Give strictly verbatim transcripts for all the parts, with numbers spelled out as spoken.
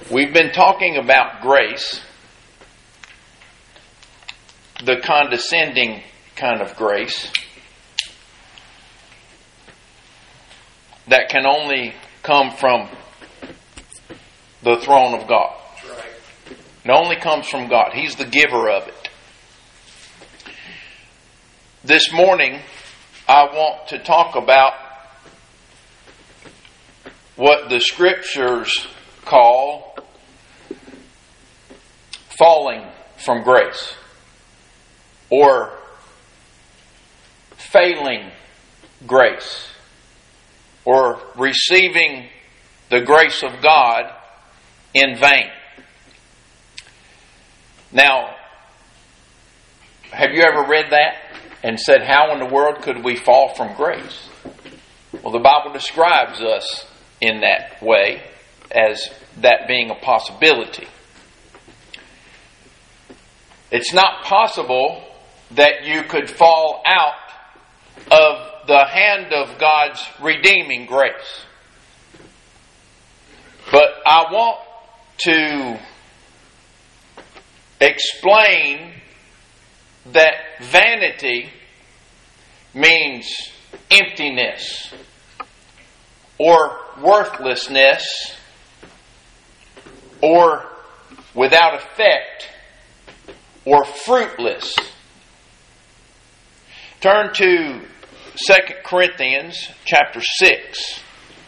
We've been talking about grace, the condescending kind of grace that can only come from the throne of God. It only comes from God. He's the giver of it. This morning, I want to talk about what the Scriptures call falling from grace, or failing grace, or receiving the grace of God in vain. Now, have you ever read that and said, how in the world could we fall from grace? Well, the Bible describes us in that way, as that being a possibility. It's not possible that you could fall out of the hand of God's redeeming grace. But I want to explain that vanity means emptiness or worthlessness or without effect or fruitless. Turn to Second Corinthians chapter six.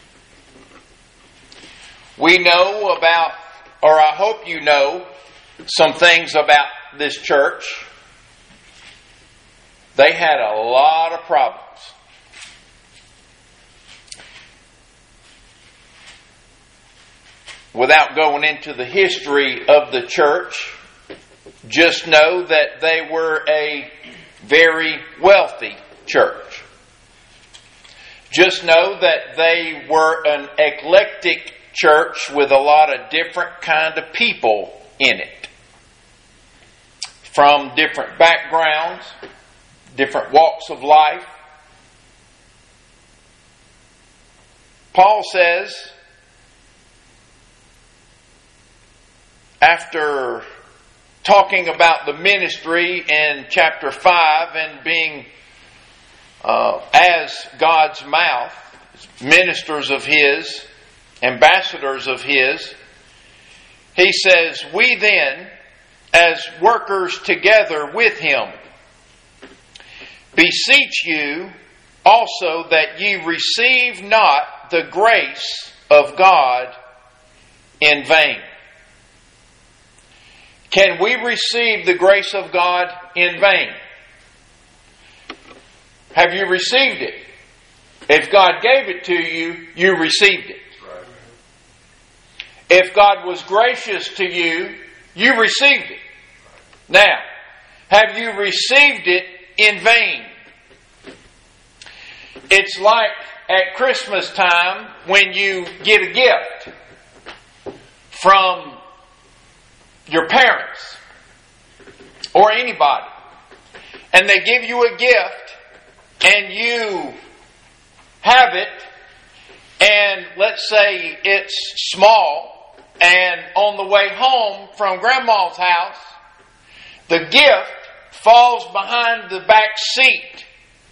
We know about, or I hope you know, some things about this church. They had a lot of problems. Without going into the history of the church, just know that they were a very wealthy church. Just know that they were an eclectic church with a lot of different kind of people in it. From different backgrounds, different walks of life. Paul says, after talking about the ministry in chapter five and being uh, as God's mouth, ministers of His, ambassadors of His, he says, we then, as workers together with Him, beseech you also that ye receive not the grace of God in vain. Can we receive the grace of God in vain? Have you received it? If God gave it to you, you received it. If God was gracious to you, you received it. Now, have you received it in vain? It's like at Christmas time when you get a gift from your parents or anybody, and they give you a gift and you have it, and let's say it's small, and on the way home from Grandma's house, the gift falls behind the back seat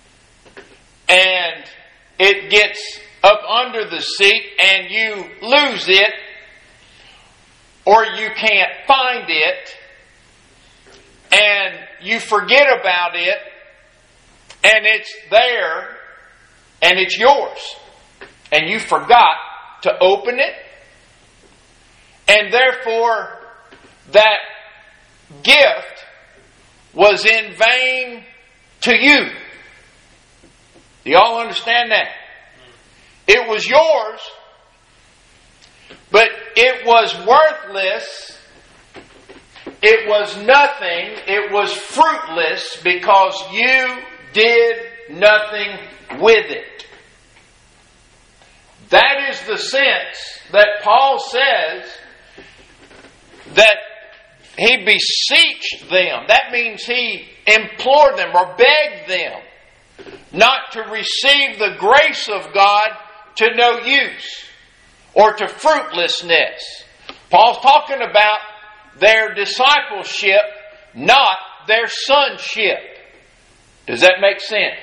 and it gets up under the seat and you lose it, or you can't find it, and you forget about it, and it's there, and it's yours, and you forgot to open it, and therefore that gift was in vain to you. Do y'all understand that? It was yours, but it was worthless. It was nothing. It was fruitless because you did nothing with it. That is the sense that Paul says that he beseeched them. That means he implored them or begged them not to receive the grace of God to no use or to fruitlessness, Paul's talking about their discipleship, not their sonship. Does that make sense?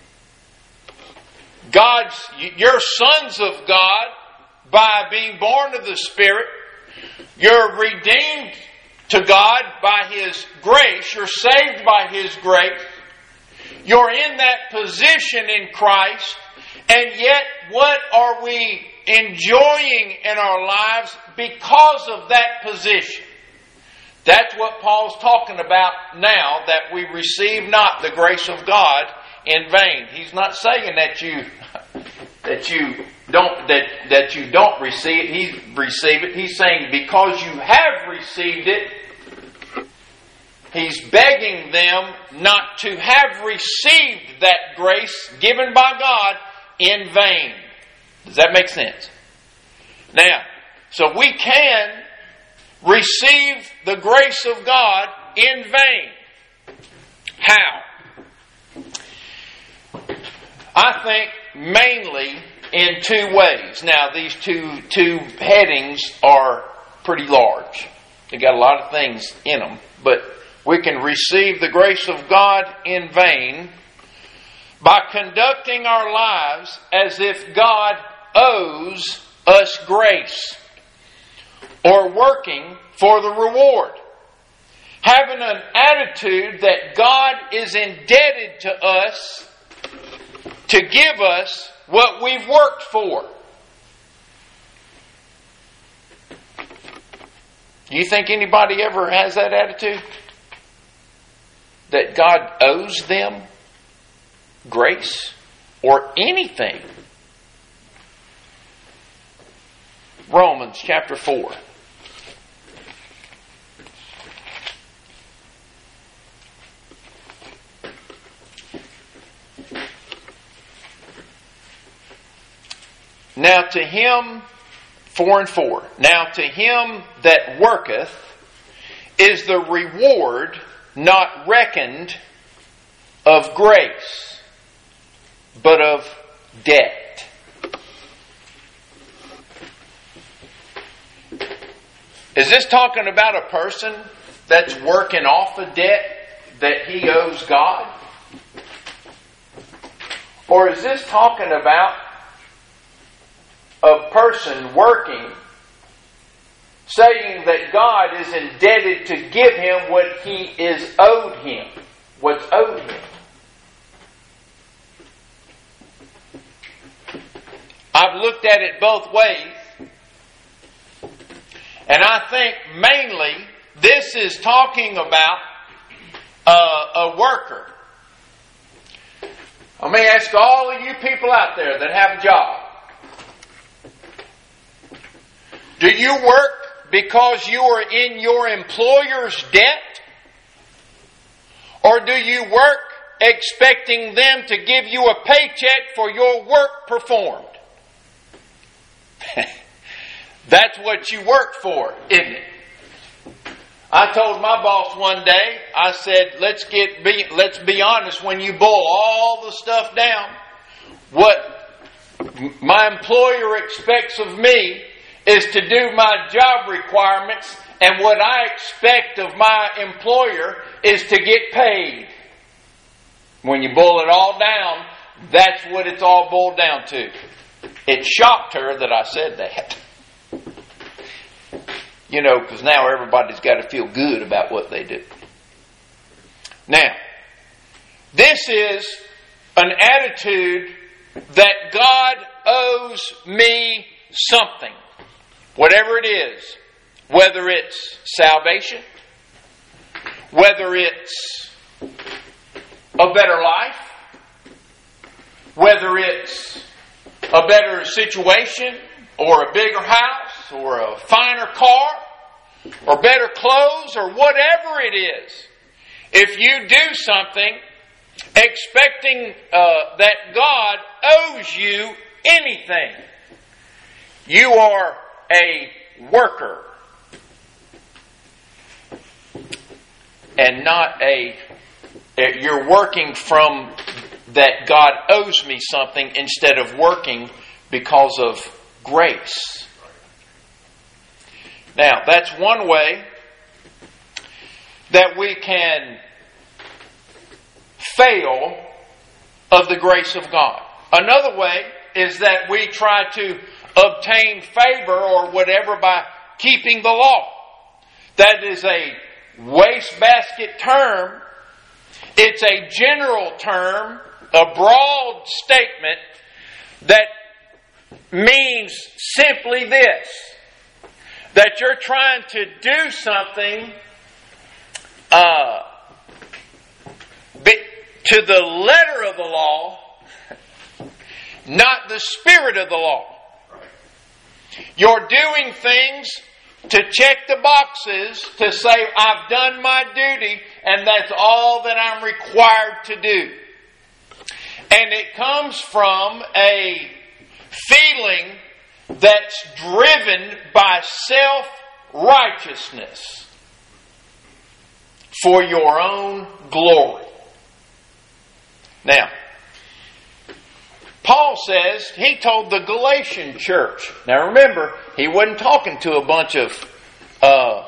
God's, you're sons of God by being born of the Spirit. You're redeemed to God by His grace. You're saved by His grace. You're in that position in Christ. And yet, what are we enjoying in our lives because of that position? That's what Paul's talking about now, that we receive not the grace of God in vain. He's not saying that you that you don't that that you don't receive it. He receive it. He's saying because you have received it, he's begging them not to have received that grace given by God in vain. Does that make sense? Now, so we can receive the grace of God in vain. How? I think mainly in two ways. Now, these two two headings are pretty large. They got a lot of things in them, but we can receive the grace of God in vain by conducting our lives as if God owes us grace, or working for the reward. Having an attitude that God is indebted to us to give us what we've worked for. Do you think anybody ever has that attitude? That God owes them grace or anything? Romans chapter four. Now to him, four and four. Now to him that worketh is the reward not reckoned of grace, but of debt. Is this talking about a person that's working off a debt that he owes God? Or is this talking about a person working, saying that God is indebted to give him what he is owed him, what's owed him? I've looked at it both ways, and I think mainly this is talking about uh, a worker. Let me ask all of you people out there that have a job. Do you work because you are in your employer's debt? Or do you work expecting them to give you a paycheck for your work performed? That's what you work for, isn't it? I told my boss one day, I said, let's get be, let's be honest, when you boil all the stuff down, what my employer expects of me is to do my job requirements, and what I expect of my employer is to get paid. When you boil it all down, that's what it's all boiled down to. It shocked her that I said that. You know, because now everybody's got to feel good about what they do. Now, this is an attitude that God owes me something. Whatever it is, whether it's salvation, whether it's a better life, whether it's a better situation, or a bigger house, or a finer car, or better clothes, or whatever it is. If you do something expecting uh, that God owes you anything, you are a worker and not a you're working from that God owes me something instead of working because of grace. Now, that's one way that we can fail of the grace of God. Another way is that we try to obtain favor or whatever by keeping the law. That is a wastebasket term. It's a general term, a broad statement that means simply this: that you're trying to do something uh, to the letter of the law, not the spirit of the law. You're doing things to check the boxes, to say, I've done my duty, and that's all that I'm required to do. And it comes from a feeling that's driven by self-righteousness for your own glory. Now, Paul says he told the Galatian church. Now remember, he wasn't talking to a bunch of, uh,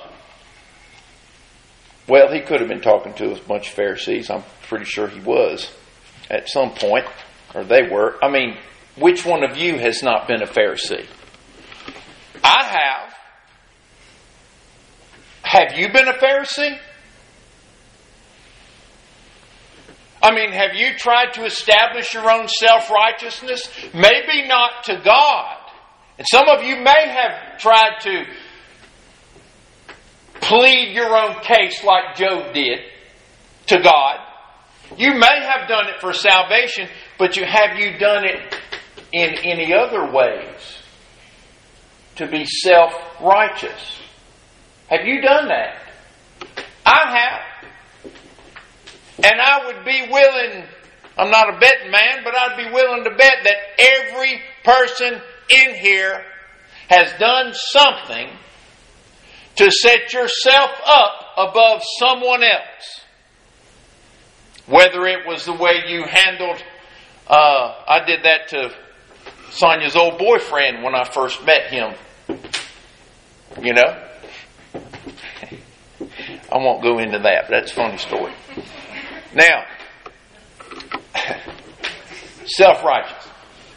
well, he could have been talking to a bunch of Pharisees. I'm pretty sure he was at some point, or they were. I mean, which one of you has not been a Pharisee? I have. Have you been a Pharisee? I mean, have you tried to establish your own self-righteousness? Maybe not to God. And some of you may have tried to plead your own case like Job did to God. You may have done it for salvation, but you have you done it in any other ways to be self-righteous? Have you done that? I have. And I would be willing, I'm not a betting man, but I'd be willing to bet that every person in here has done something to set yourself up above someone else. Whether it was the way you handled, uh, I did that to Sonia's old boyfriend when I first met him. You know? I won't go into that, but that's a funny story. Now, self-righteous.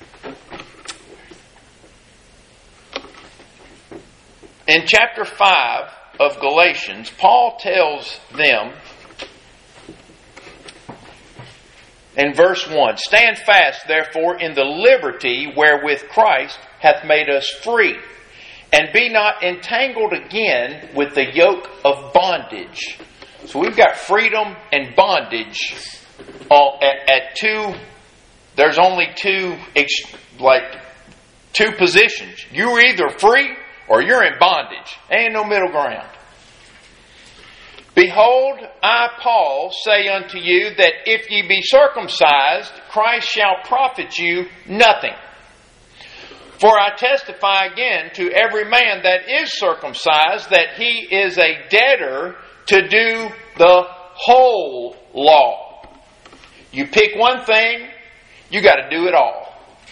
In chapter five of Galatians, Paul tells them in verse one, "Stand fast, therefore, in the liberty wherewith Christ hath made us free, and be not entangled again with the yoke of bondage." So we've got freedom and bondage all at, at two. There's only two, like two positions. You're either free or you're in bondage. Ain't no middle ground. "Behold, I, Paul, say unto you that if ye be circumcised, Christ shall profit you nothing. For I testify again to every man that is circumcised that he is a debtor to do the whole law." You pick one thing, you got to do it all.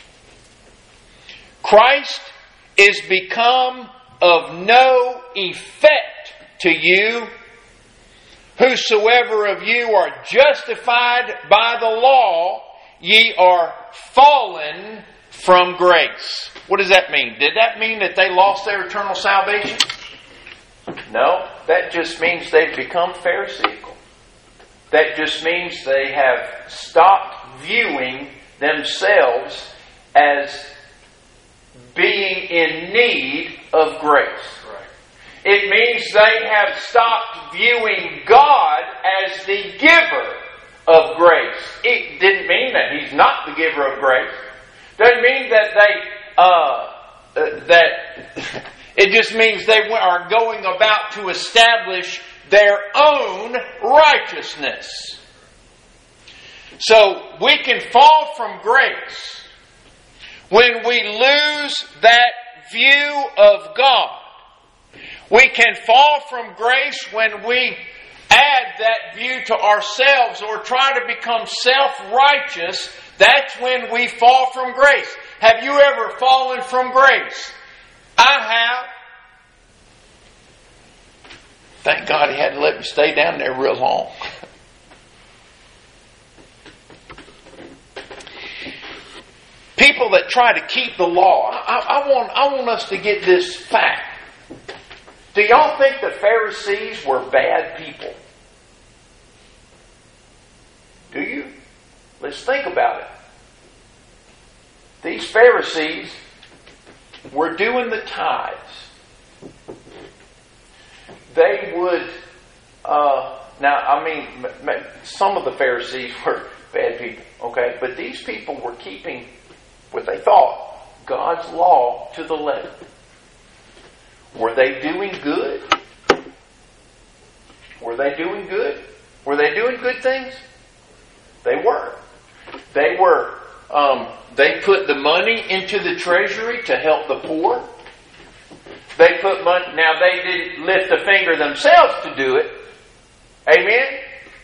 Christ is become of no effect to you. "Whosoever of you are justified by the law, ye are fallen from grace." What does that mean? Did that mean that they lost their eternal salvation? No, that just means they've become Pharisaical. That just means they have stopped viewing themselves as being in need of grace. Right. It means they have stopped viewing God as the giver of grace. It didn't mean that He's not the giver of grace. Doesn't mean that they uh, uh, that. It just means they are going about to establish their own righteousness. So we can fall from grace when we lose that view of God. We can fall from grace when we add that view to ourselves or try to become self-righteous. That's when we fall from grace. Have you ever fallen from grace? I have. Thank God he had to let me stay down there real long. People that try to keep the law. I, I want, I want us to get this fact. Do y'all think the Pharisees were bad people? Do you? Let's think about it. These Pharisees were doing the tithes. They would, uh, now I mean, some of the Pharisees were bad people, okay? But these people were keeping what they thought, God's law to the letter. Were they doing good? Were they doing good? Were they doing good things? They were. They were, um, they put the money into the treasury to help the poor. They put money, now they didn't lift a finger themselves to do it. Amen?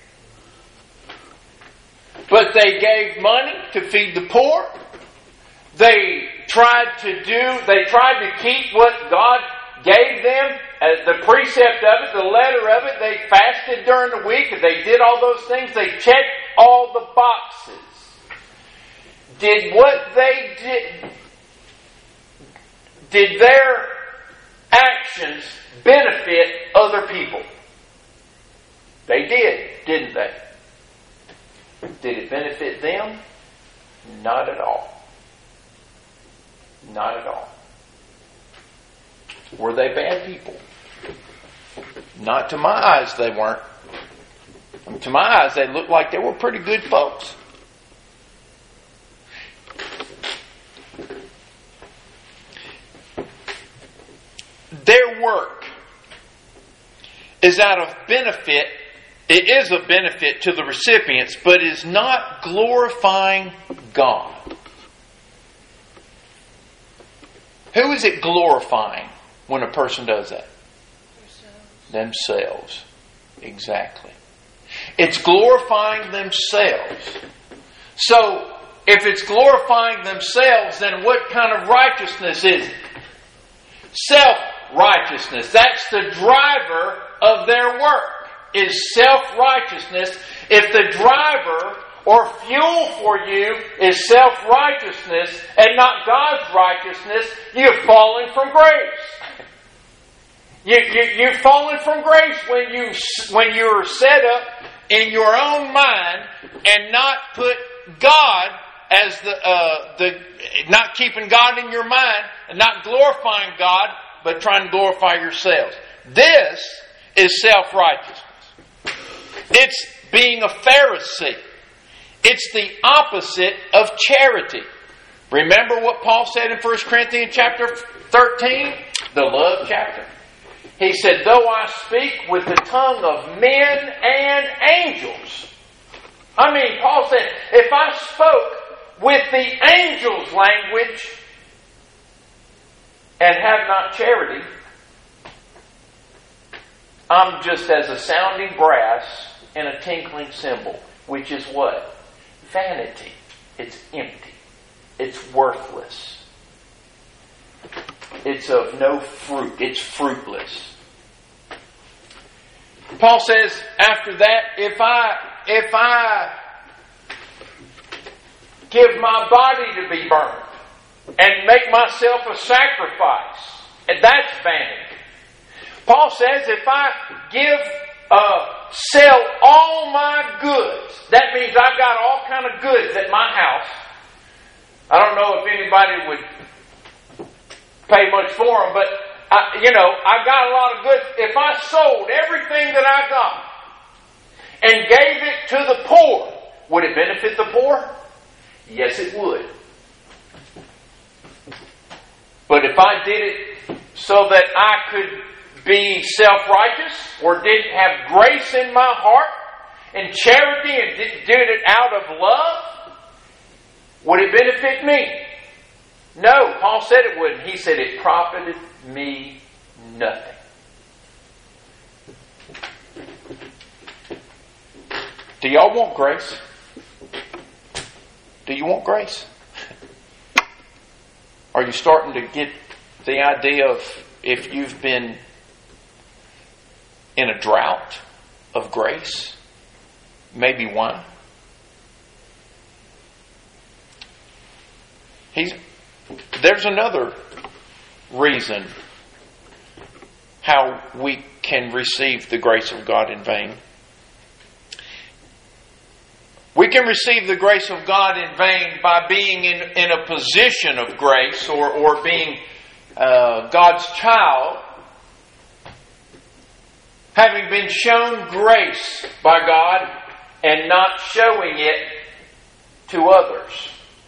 But they gave money to feed the poor. They tried to do, they tried to keep what God gave them, as the precept of it, the letter of it. They fasted during the week. They did all those things. They checked all the boxes. Did what they did, did their actions benefit other people? They did, didn't they? Did it benefit them? Not at all. Not at all. Were they bad people? Not to my eyes, they weren't. To my eyes, they looked like they were pretty good folks. Their work is out of benefit. It is a benefit to the recipients, but is not glorifying God. Who is it glorifying when a person does that? Themselves. Themselves. Exactly. It's glorifying themselves. So, if it's glorifying themselves, then what kind of righteousness is it? Self-righteousness. That's the driver of their work, is self-righteousness. If the driver or fuel for you is self-righteousness and not God's righteousness, you've fallen from grace. You, you, you've fallen from grace when you when you're set up in your own mind and not put God as the uh, the not keeping God in your mind and not glorifying God, but trying to glorify yourselves. This is self-righteousness. It's being a Pharisee. It's the opposite of charity. Remember what Paul said in First Corinthians chapter thirteen? The love chapter. He said, though I speak with the tongue of men and angels. I mean, Paul said, if I spoke with the angels' language and have not charity, I'm just as a sounding brass and a tinkling cymbal. Which is what? Vanity. It's empty. It's worthless. It's of no fruit. It's fruitless. Paul says after that, if I if I give my body to be burned and make myself a sacrifice, and that's vanity. Paul says if I give uh, sell all my goods, that means I've got all kind of goods at my house. I don't know if anybody would pay much for them, but I, you know, I got a lot of goods. If I sold everything that I got and gave it to the poor, would it benefit the poor? Yes, it would. But if I did it so that I could be self-righteous or didn't have grace in my heart and charity and did, did it out of love, would it benefit me? No, Paul said it wouldn't. He said it profited me nothing. Do y'all want grace? Do you want grace? Are you starting to get the idea of if you've been in a drought of grace? Maybe why? He's, there's another reason how we can receive the grace of God in vain. We can receive the grace of God in vain by being in, in a position of grace or, or being uh, God's child, having been shown grace by God and not showing it to others.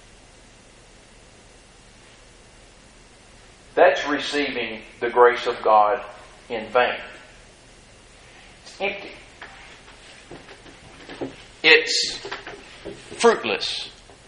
That's receiving the grace of God in vain. It's empty. It's fruitless.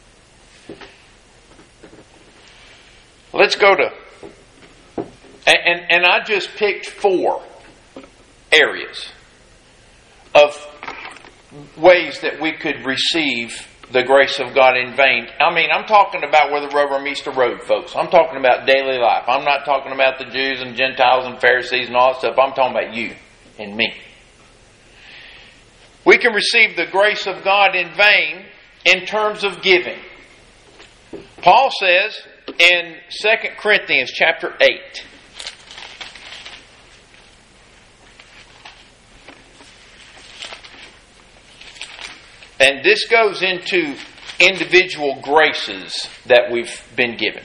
Let's go to, and, and, and I just picked four areas of ways that we could receive the grace of God in vain. I mean, I'm talking about where the rubber meets the road, folks. I'm talking about daily life. I'm not talking about the Jews and Gentiles and Pharisees and all that stuff. I'm talking about you and me. We can receive the grace of God in vain in terms of giving. Paul says in Second Corinthians chapter eight, and this goes into individual graces that we've been given.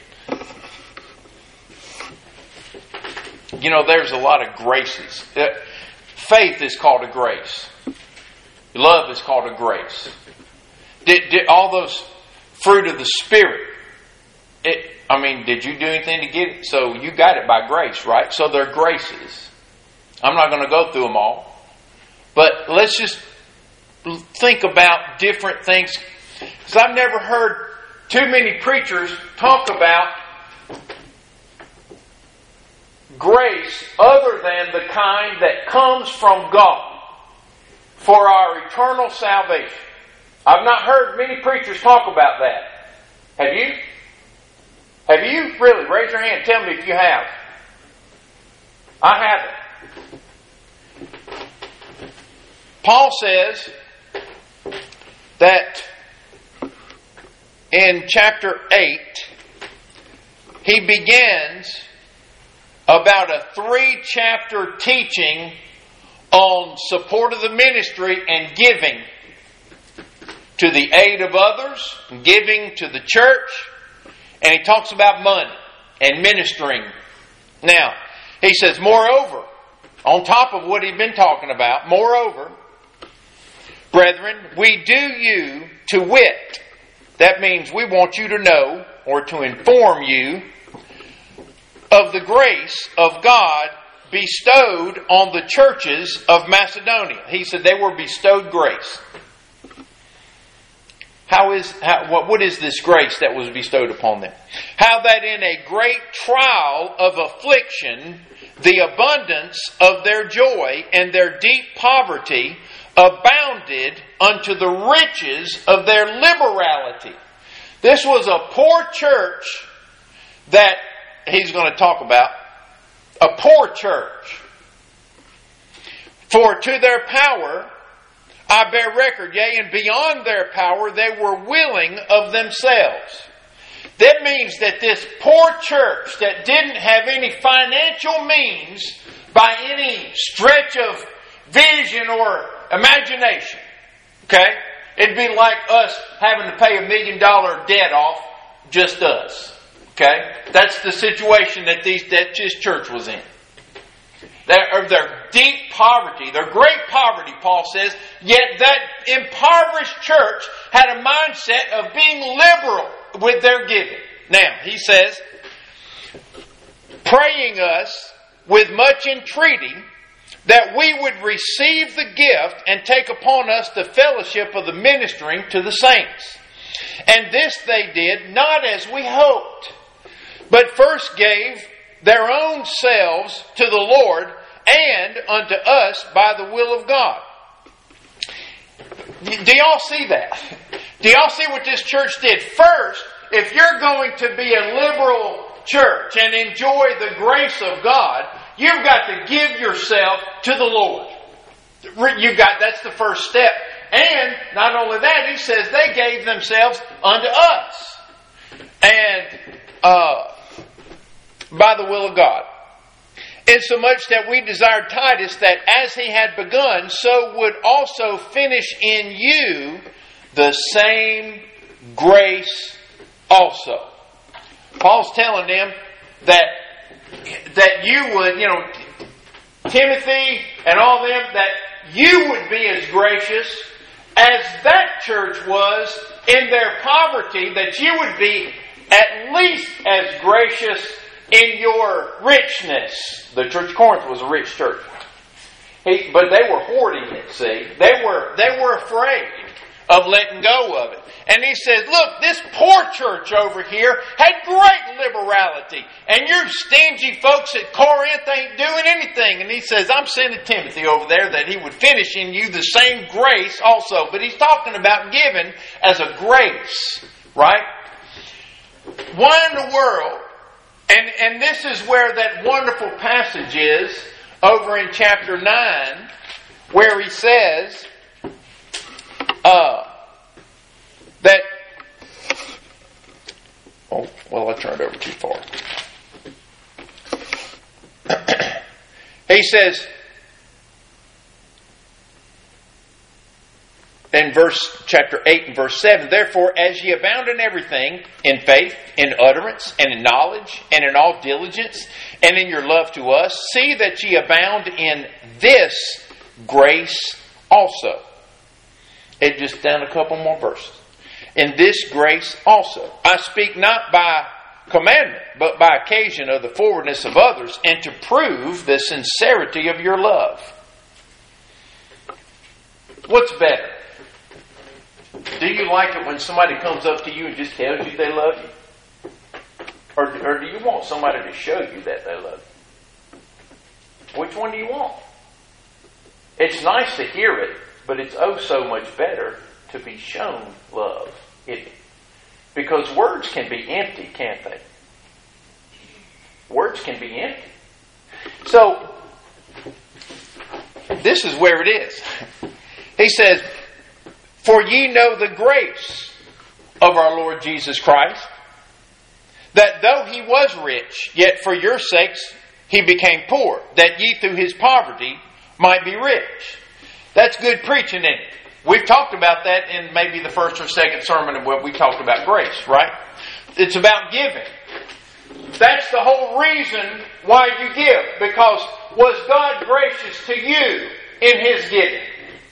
You know, there's a lot of graces. Faith is called a grace. Love is called a grace. Did, did all those fruit of the Spirit, it, I mean, did you do anything to get it? So you got it by grace, right? So they're graces. I'm not going to go through them all. But let's just think about different things. Because I've never heard too many preachers talk about grace other than the kind that comes from God for our eternal salvation. I've not heard many preachers talk about that. Have you? Have you? Really? Raise your hand. Tell me if you have. I haven't. Paul says that in chapter eight, he begins about a three-chapter teaching on support of the ministry and giving to the aid of others, giving to the church, and he talks about money and ministering. Now, he says, moreover, on top of what he'd been talking about, moreover, brethren, we do you to wit. That means we want you to know or to inform you of the grace of God bestowed on the churches of Macedonia. He said they were bestowed grace. How is how, what, what is this grace that was bestowed upon them? How that in a great trial of affliction, the abundance of their joy and their deep poverty abounded unto the riches of their liberality. This was a poor church that he's going to talk about. A poor church. For to their power I bear record, yea, and beyond their power they were willing of themselves. That means that this poor church that didn't have any financial means by any stretch of vision or imagination. Okay? It'd be like us having to pay a million dollar debt off, just us. Okay? That's the situation that these that this church was in. Their, their deep poverty, their great poverty, Paul says, yet that impoverished church had a mindset of being liberal with their giving. Now, he says, praying us with much entreaty that we would receive the gift and take upon us the fellowship of the ministering to the saints. And this they did not as we hoped, but first gave their own selves to the Lord and unto us by the will of God. Do y'all see that? Do y'all see what this church did? First, if you're going to be a liberal church and enjoy the grace of God, you've got to give yourself to the Lord. You got, that's the first step. And not only that, he says they gave themselves unto us. And uh, by the will of God. Insomuch that we desired Titus that as he had begun, so would also finish in you the same grace also. Paul's telling them that that you would, you know, Timothy and all them, that you would be as gracious as that church was in their poverty, that you would be at least as gracious in your richness. The church of Corinth was a rich church. He, but they were hoarding it, see. They were, they were afraid of letting go of it. And he says, look, this poor church over here had great liberality. And your stingy folks at Corinth ain't doing anything. And he says, I'm sending Timothy over there that he would finish in you the same grace also. But he's talking about giving as a grace, right? Why in the world? And, and this is where that wonderful passage is over in chapter nine, where he says uh, that, oh, well, I turned over too far. He says, in verse chapter eight and verse seven, therefore, as ye abound in everything, in faith, in utterance, and in knowledge, and in all diligence, and in your love to us, see that ye abound in this grace also. It just down a couple more verses. In this grace also. I speak not by commandment, but by occasion of the forwardness of others, and to prove the sincerity of your love. What's better? Do you like it when somebody comes up to you and just tells you they love you? Or, or do you want somebody to show you that they love you? Which one do you want? It's nice to hear it, but it's oh so much better to be shown love, isn't it? Because words can be empty, can't they? Words can be empty. So, this is where it is. He says, for ye know the grace of our Lord Jesus Christ, that though he was rich, yet for your sakes he became poor, that ye through his poverty might be rich. That's good preaching, isn't it? We've talked about that in maybe the first or second sermon of what we talked about grace, right? It's about giving. That's the whole reason why you give. Because was God gracious to you in his giving?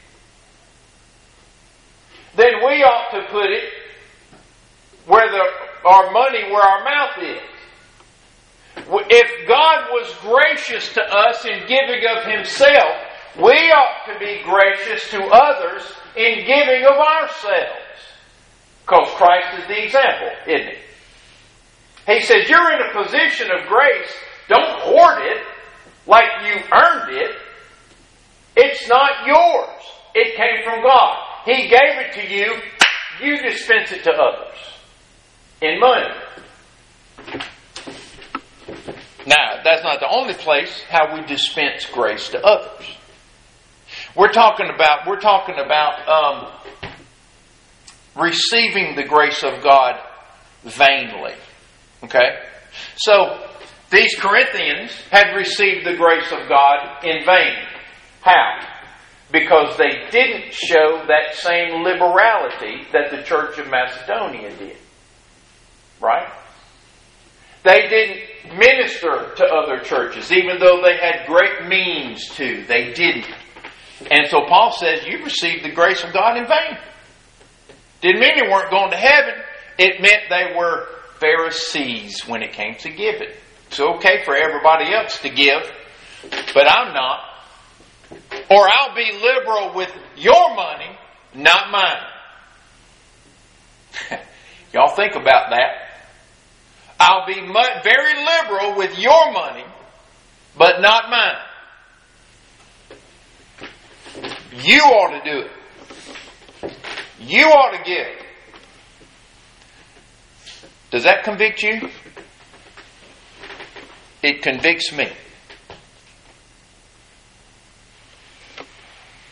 Then we ought to put it where the, our money, where our mouth is. If God was gracious to us in giving of himself, we ought to be gracious to others in giving of ourselves. Because Christ is the example, isn't he? He says, you're in a position of grace. Don't hoard it like you earned it. It's not yours. It came from God. He gave it to you. You dispense it to others. In money. Now, that's not the only place how we dispense grace to others. We're talking about, we're talking about um, receiving the grace of God vainly. Okay? So, these Corinthians had received the grace of God in vain. How? Because they didn't show that same liberality that the Church of Macedonia did. Right? They didn't minister to other churches, even though they had great means to. They didn't. And so Paul says, you received the grace of God in vain. Didn't mean they weren't going to heaven. It meant they were Pharisees when it came to giving. It's okay for everybody else to give, but I'm not. Or I'll be liberal with your money, not mine. Y'all think about that. I'll be very liberal with your money, but not mine. You ought to do it. You ought to give. Does that convict you? It convicts me.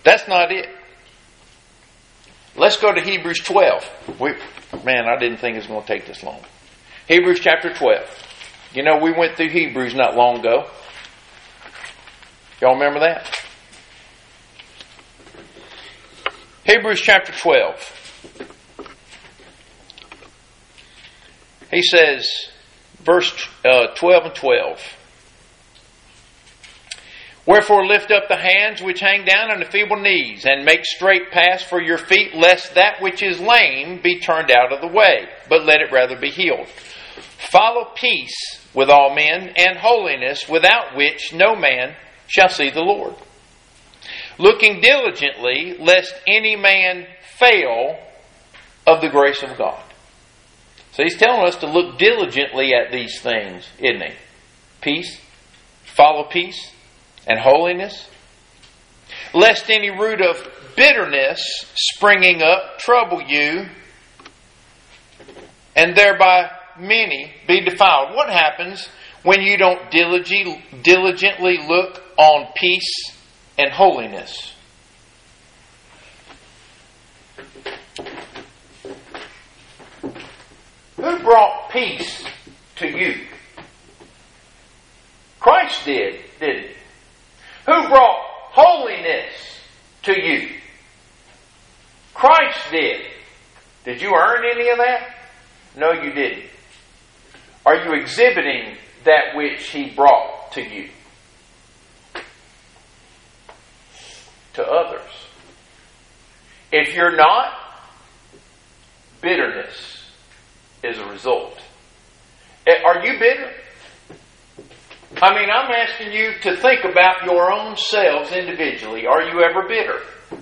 That's not it. Let's go to Hebrews twelve. We, man, I didn't think it was going to take this long. Hebrews chapter twelve. You know, we went through Hebrews not long ago. Y'all remember that? Hebrews chapter twelve. He says, verse uh, twelve and twelve. Wherefore lift up the hands which hang down and the feeble knees, and make straight paths for your feet, lest that which is lame be turned out of the way, but let it rather be healed. Follow peace with all men, and holiness, without which no man shall see the Lord. Looking diligently, lest any man fail of the grace of God. So he's telling us to look diligently at these things, isn't he? Peace, follow peace, and holiness. Lest any root of bitterness springing up trouble you, and thereby many be defiled. What happens when you don't diligently look on peace and holiness? Who brought peace to you? Christ did, didn't he? Who brought holiness to you? Christ did. Did you earn any of that? No, you didn't. Are you exhibiting that which He brought to you? To others. If you're not, bitterness is a result. Are you bitter? I mean, I'm asking you to think about your own selves individually. Are you ever bitter?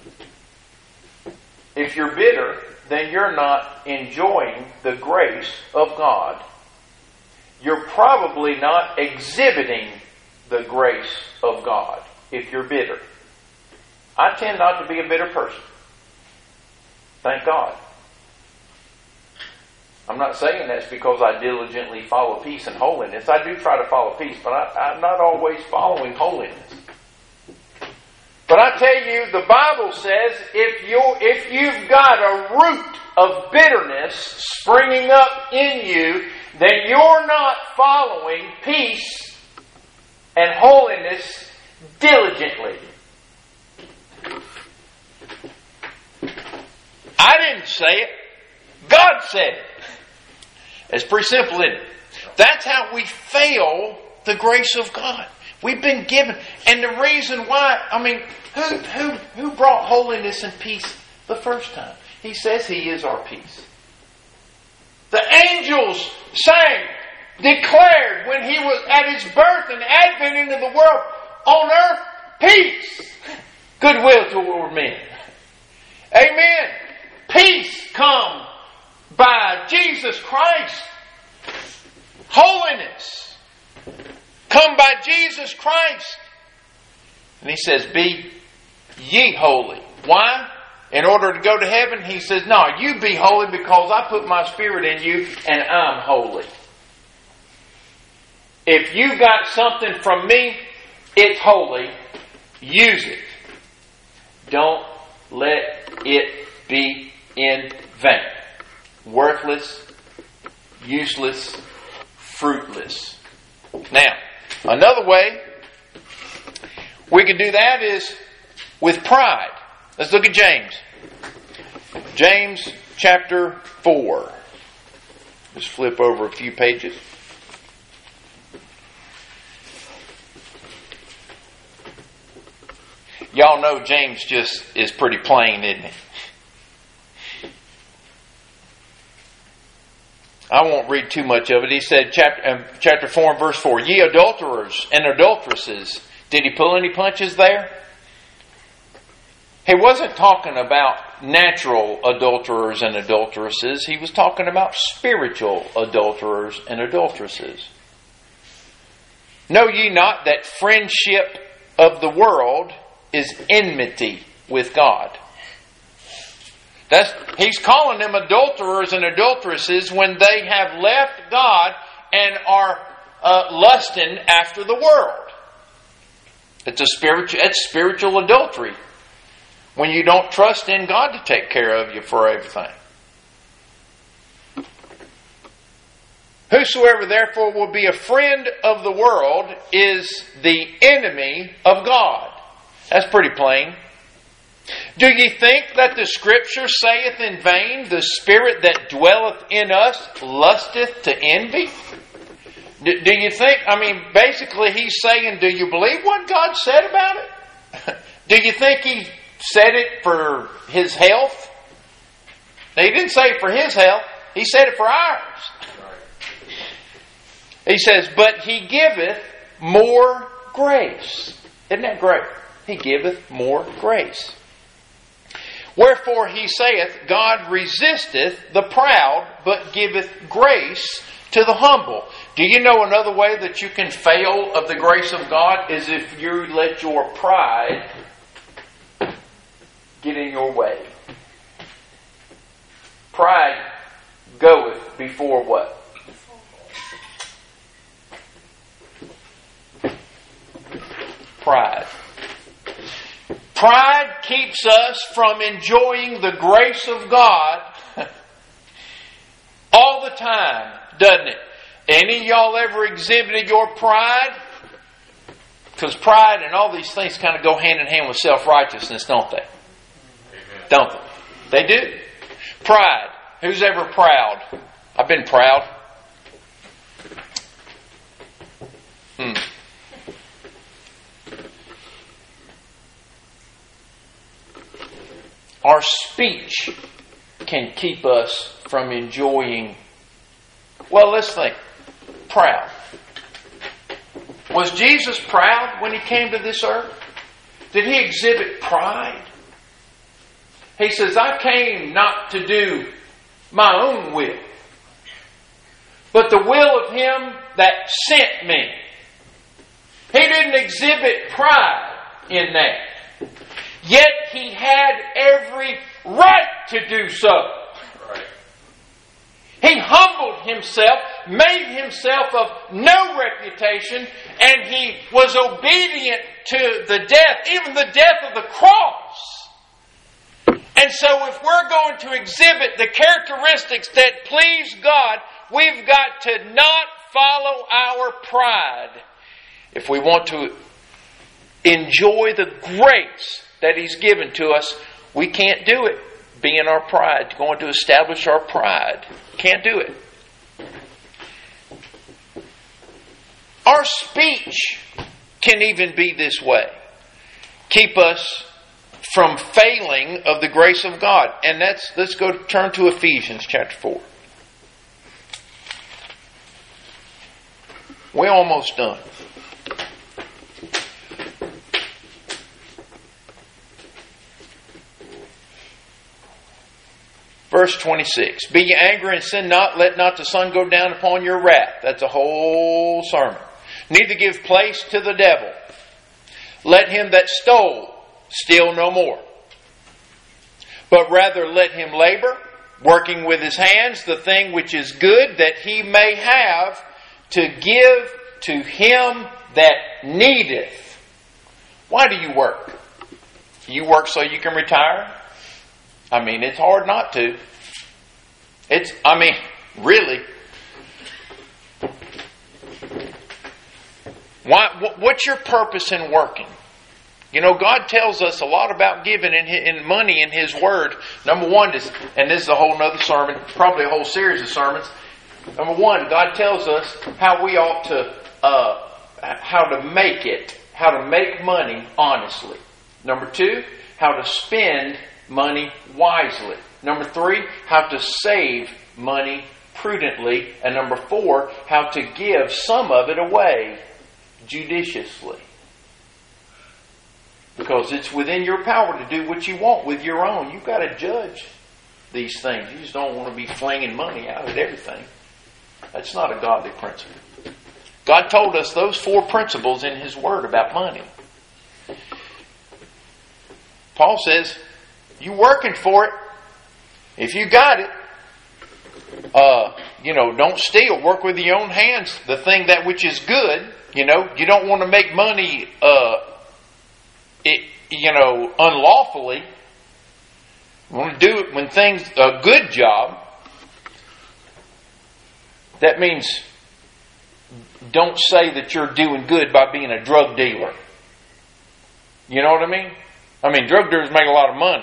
If you're bitter, then you're not enjoying the grace of God. You're probably not exhibiting the grace of God if you're bitter. I tend not to be a bitter person. Thank God. I'm not saying that's because I diligently follow peace and holiness. I do try to follow peace, but I, I'm not always following holiness. But I tell you, the Bible says if you if you've got a root of bitterness springing up in you, then you're not following peace and holiness diligently. I didn't say it. God said it. It's pretty simple, isn't it? That's how we fail the grace of God. We've been given. And the reason why, I mean, who, who, who brought holiness and peace the first time? He says He is our peace. The angels sang, declared when He was at His birth and advent into the world, on earth, peace, goodwill toward men. Amen. Peace come by Jesus Christ. Holiness come by Jesus Christ. And He says, be ye holy. Why? In order to go to heaven? He says, no, you be holy because I put my Spirit in you and I'm holy. If you got something from me, it's holy. Use it. Don't let it be in vain. Worthless, useless, fruitless. Now, another way we can do that is with pride. Let's look at James. James chapter four. Just flip over a few pages. Y'all know James just is pretty plain, isn't he? I won't read too much of it. He said, chapter, uh, chapter four and verse four, ye adulterers and adulteresses. Did he pull any punches there? He wasn't talking about natural adulterers and adulteresses. He was talking about spiritual adulterers and adulteresses. Know ye not that friendship of the world is enmity with God? That's, he's calling them adulterers and adulteresses when they have left God and are uh, lusting after the world. It's a spiritual, it's spiritual adultery. when you don't trust in God to take care of you for everything. Whosoever therefore will be a friend of the world is the enemy of God. That's pretty plain. Do ye think that the Scripture saith in vain, the Spirit that dwelleth in us lusteth to envy? Do, do you think, I mean, basically he's saying, do you believe what God said about it? Do you think He said it for His health? Now, He didn't say it for His health. He said it for ours. He says, but He giveth more grace. Isn't that great? He giveth more grace. Wherefore He saith, God resisteth the proud, but giveth grace to the humble. Do you know another way that you can fail of the grace of God is if you let your pride get in your way. Pride goeth before what? Pride. Pride keeps us from enjoying the grace of God all the time, doesn't it? Any of y'all ever exhibited your pride? Because pride and all these things kind of go hand in hand with self-righteousness, don't they? Amen. Don't they? They do. Pride. Who's ever proud? I've been proud. Hmm. Our speech can keep us from enjoying. Well, let's think. Proud. Was Jesus proud when He came to this earth? Did He exhibit pride? He says, I came not to do my own will, but the will of Him that sent me. He didn't exhibit pride in that. Yet He had every right to do so. Right. He humbled Himself, made Himself of no reputation, and He was obedient to the death, even the death of the cross. And so if we're going to exhibit the characteristics that please God, we've got to not follow our pride. If we want to enjoy the grace that He's given to us, we can't do it. Being our pride, going to establish our pride. Can't do it. Our speech can even be this way. Keep us from failing of the grace of God. And that's, let's go turn to Ephesians chapter four. We're almost done. Verse twenty-six. Be ye angry and sin not, let not the sun go down upon your wrath. That's a whole sermon. Neither give place to the devil. Let him that stole steal no more. But rather let him labor, working with his hands the thing which is good, that he may have to give to him that needeth. Why do you work? You work so you can retire? I mean, it's hard not to. It's, I mean, really. Why? What's your purpose in working? You know, God tells us a lot about giving in, in money in His Word. Number one is, and this is a whole other sermon, probably a whole series of sermons. Number one, God tells us how we ought to, uh, how to make it, how to make money honestly. Number two, how to spend money wisely. Number three, how to save money prudently. And number four, how to give some of it away judiciously. Because it's within your power to do what you want with your own. You've got to judge these things. You just don't want to be flinging money out at everything. That's not a godly principle. God told us those four principles in His Word about money. Paul says, you working for it. If you got it, uh, you know, don't steal. Work with your own hands. The thing that which is good. You know, you don't want to make money, uh, it, you know, unlawfully. We want to do it when things, a good job. That means don't say that you're doing good by being a drug dealer. You know what I mean? I mean, drug dealers make a lot of money.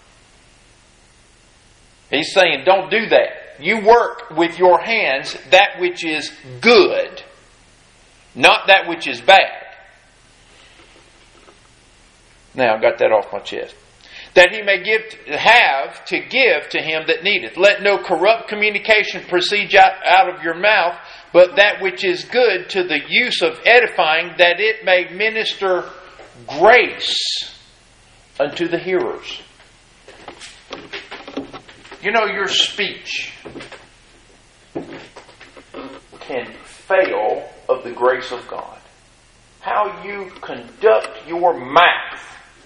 He's saying don't do that. You work with your hands that which is good, not that which is bad. Now, I got that off my chest. That he may give, have to give to him that needeth. Let no corrupt communication proceed out of your mouth, but that which is good to the use of edifying, that it may minister grace unto the hearers. You know, your speech can fail of the grace of God. How you conduct your mouth.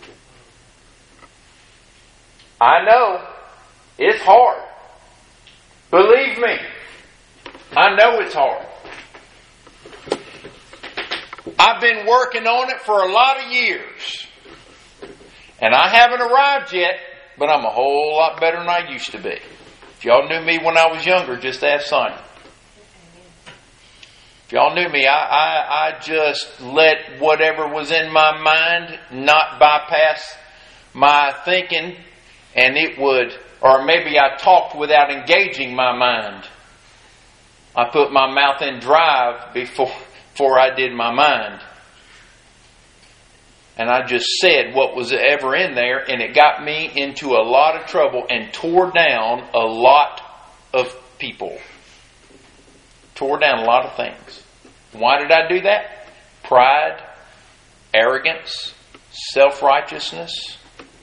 I know it's hard. Believe me, I know it's hard. I've been working on it for a lot of years. And I haven't arrived yet, but I'm a whole lot better than I used to be. If y'all knew me when I was younger, just ask Sonia. If y'all knew me, I, I, I just let whatever was in my mind not bypass my thinking. And it would, or maybe I talked without engaging my mind. I put my mouth in drive before, before I did my mind. And I just said what was ever in there, and it got me into a lot of trouble and tore down a lot of people. Tore down a lot of things. Why did I do that? Pride, arrogance, self-righteousness.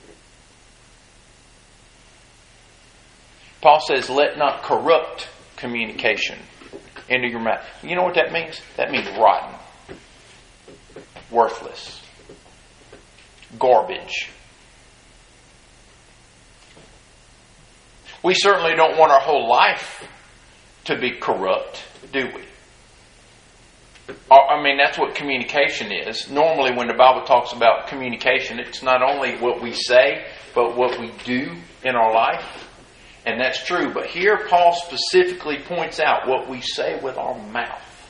Paul says, let not corrupt communication into your mouth. You know what that means? That means rotten. Worthless. Garbage. We certainly don't want our whole life to be corrupt, do we? I mean, that's what communication is. Normally when the Bible talks about communication, it's not only what we say, but what we do in our life. And that's true. But here Paul specifically points out what we say with our mouth.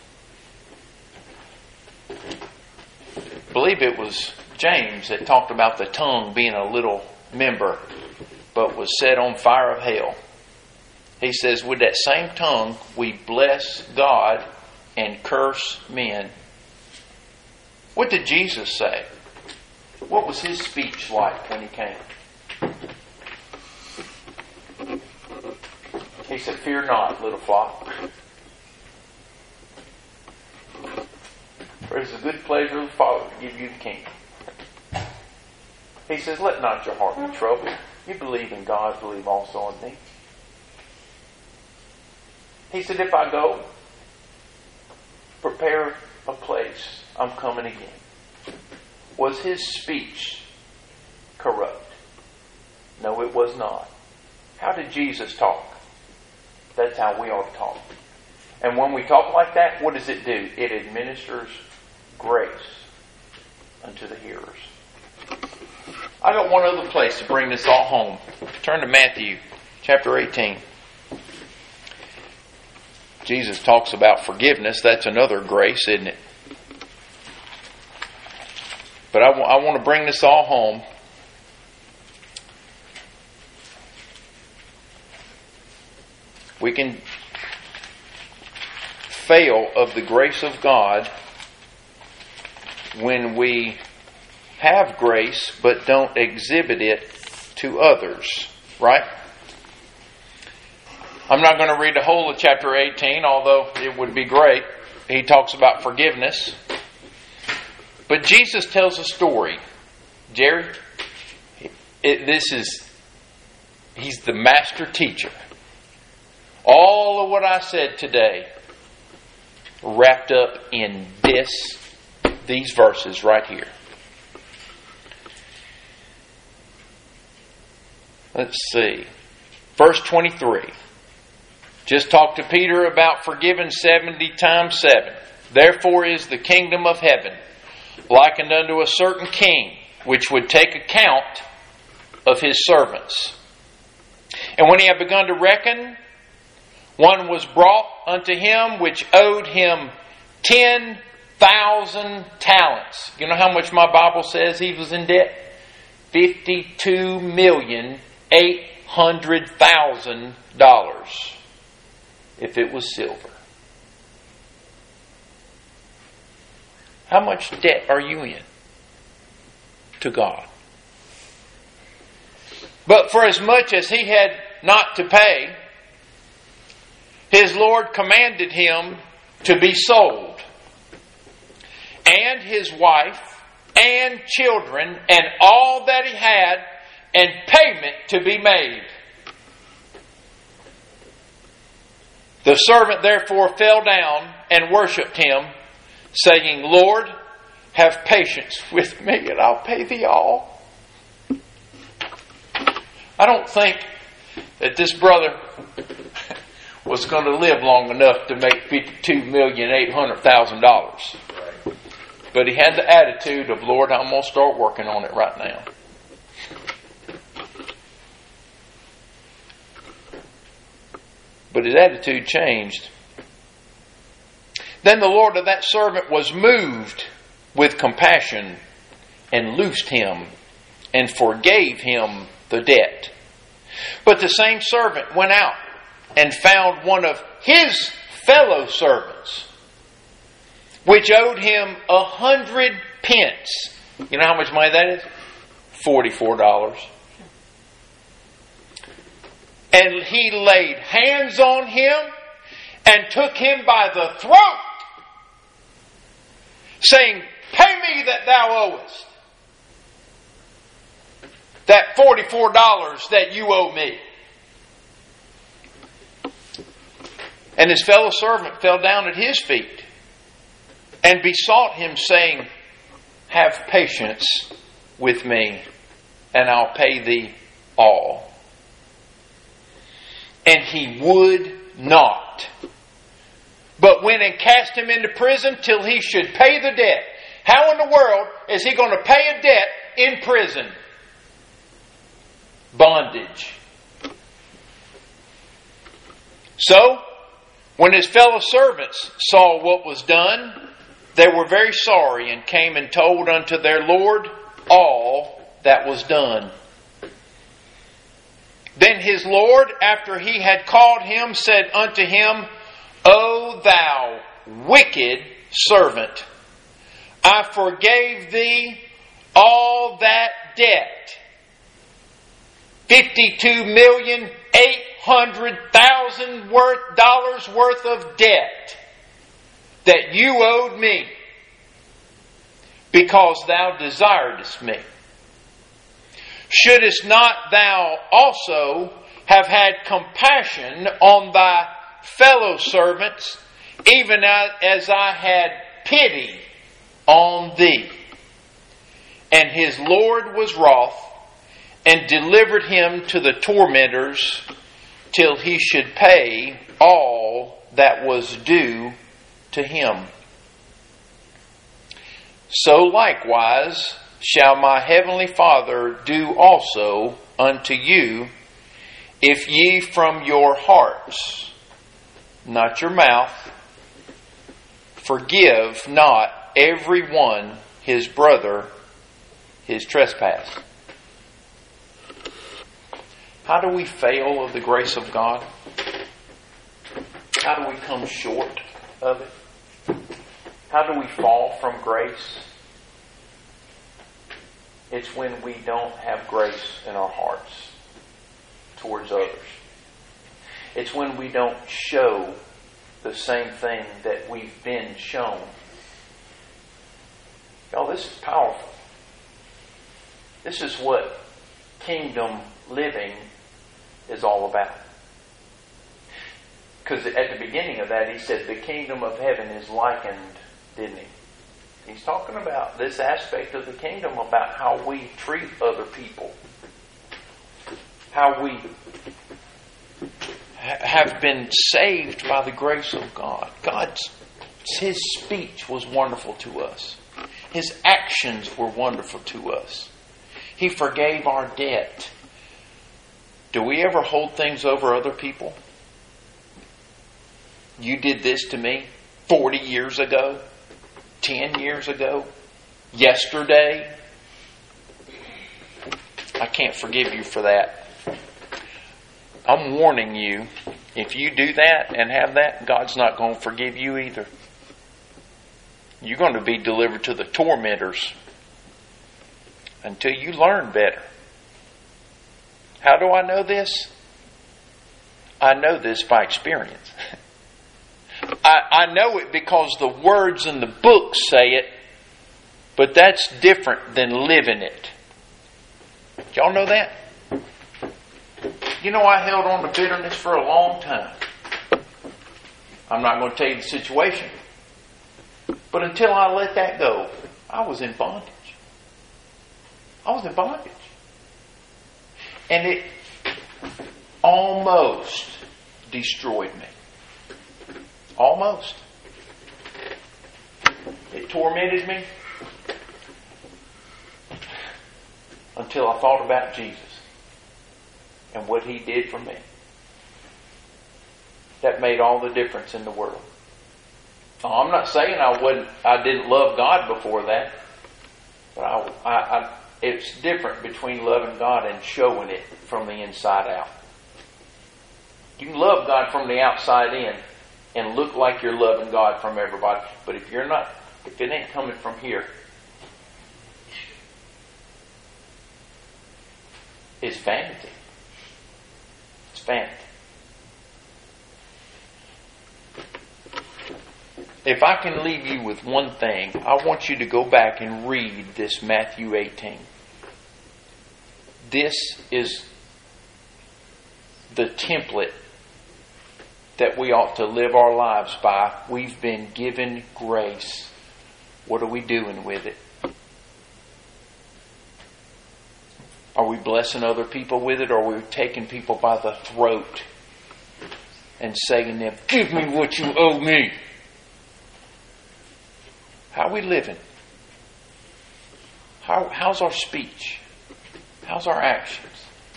I believe it was James that talked about the tongue being a little member, but was set on fire of hell. He says, with that same tongue, we bless God and curse men. What did Jesus say? What was his speech like when he came? He said, fear not, little flock. For it is a good pleasure of the Father to give you the kingdom. He says, let not your heart be troubled. You believe in God, believe also in me. He said, if I go, prepare a place, I'm coming again. Was his speech corrupt? No, it was not. How did Jesus talk? That's how we ought to talk. And when we talk like that, what does it do? It administers grace unto the hearers. I got one other place to bring this all home. Turn to Matthew chapter eighteen. Jesus talks about forgiveness. That's another grace, isn't it? But I, w- I want to bring this all home. We can fail of the grace of God when we have grace but don't exhibit it to others. Right? I'm not going to read the whole of chapter eighteen, although it would be great. He talks about forgiveness. But Jesus tells a story. Jerry, it, this is, he's the master teacher. All of what I said today wrapped up in this, these verses right here. Let's see. Verse twenty-three. Just talked to Peter about forgiving seventy times seven. Therefore is the kingdom of heaven likened unto a certain king, which would take account of his servants. And when he had begun to reckon, one was brought unto him which owed him ten thousand talents. You know how much my Bible says he was in debt? Fifty-two million eight hundred thousand dollars, if it was silver. How much debt are you in to God? But for as much as he had not to pay, his Lord commanded him to be sold, and his wife, and children, and all that he had, and payment to be made. The servant therefore fell down and worshipped him, saying, Lord, have patience with me, and I'll pay thee all. I don't think that this brother was going to live long enough to make fifty-two million eight hundred thousand dollars. But he had the attitude of, Lord, I'm going to start working on it right now. But his attitude changed. Then the Lord of that servant was moved with compassion and loosed him and forgave him the debt. But the same servant went out and found one of his fellow servants, which owed him a hundred pence. You know how much money that is? Forty-four dollars. And he laid hands on him and took him by the throat, saying, Pay me that thou owest. That forty-four dollars that you owe me. And his fellow servant fell down at his feet and besought him, saying, Have patience with me, and I'll pay thee all. And he would not, but went and cast him into prison till he should pay the debt. How in the world is he going to pay a debt in prison? Bondage. So, when his fellow servants saw what was done, they were very sorry, and came and told unto their Lord all that was done. Then his Lord, after he had called him, said unto him, O thou wicked servant, I forgave thee all that debt, fifty-two million eight hundred thousand worth dollars worth of debt that you owed me, because thou desiredst me. Shouldest not thou also have had compassion on thy fellow servants, even as I had pity on thee? And his Lord was wroth, and delivered him to the tormentors, till he should pay all that was due to him. So likewise shall my heavenly Father do also unto you, if ye from your hearts, not your mouth, forgive not every one his brother his trespass. How do we fail of the grace of God? How do we come short of it? How do we fall from grace? It's when we don't have grace in our hearts towards others. It's when we don't show the same thing that we've been shown. Y'all, this is powerful. This is what kingdom living is all about. Because at the beginning of that, he said the kingdom of heaven is likened, didn't he? He's talking about this aspect of the kingdom, about how we treat other people. How we ha- have been saved by the grace of God. God's, His speech was wonderful to us. His actions were wonderful to us. He forgave our debt. Do we ever hold things over other people? You did this to me forty years ago, ten years ago, yesterday. I can't forgive you for that. I'm warning you, if you do that and have that, God's not going to forgive you either. You're going to be delivered to the tormentors until you learn better. How do I know this? I know this by experience. I, I know it because the words in the book say it, but that's different than living it. Y'all know that? You know, I held on to bitterness for a long time. I'm not going to tell you the situation. But until I let that go, I was in bondage. I was in bondage. And it almost destroyed me. Almost. It tormented me until I thought about Jesus and what He did for me. That made all the difference in the world. Now, I'm not saying I wouldn't, I didn't love God before that, but I, I, I, it's different between loving God and showing it from the inside out. You can love God from the outside in and look like you're loving God from everybody, but if you're not, if it ain't coming from here, it's vanity. It's vanity. If I can leave you with one thing, I want you to go back and read this Matthew eighteen. This is the template that we ought to live our lives by. We've been given grace. What are we doing with it? Are we blessing other people with it, or are we taking people by the throat and saying to them, "Give me what you owe me"? How are we living? How, how's our speech? How's our actions?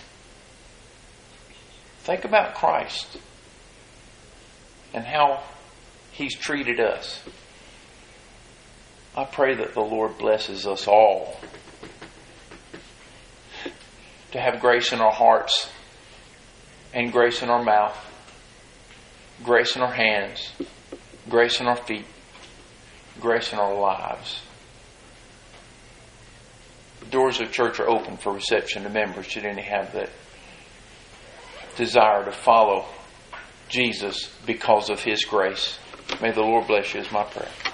Think about Christ and how He's treated us. I pray that the Lord blesses us all to have grace in our hearts and grace in our mouth, grace in our hands, grace in our feet, grace in our lives. The doors of church are open for reception to members should any have that desire to follow Jesus because of His grace. May the Lord bless you is my prayer.